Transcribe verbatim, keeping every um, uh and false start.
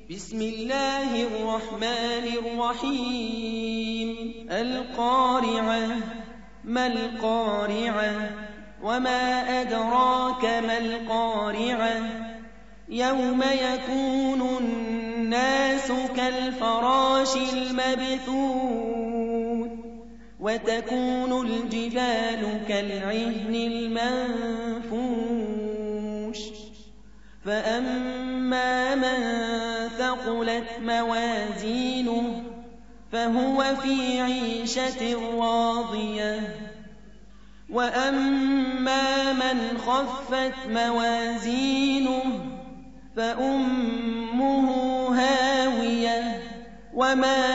بسم الله الرحمن الرحيم القارعة ما القارعة وما أدراك ما القارعة يوم يكون الناس كالفراش المبثوث وتكون الجبال كالعهن المنفوش فأما من ثقلت موازينه فهو في عيشة راضية وأما من خفت موازينه فأمه هاوية وما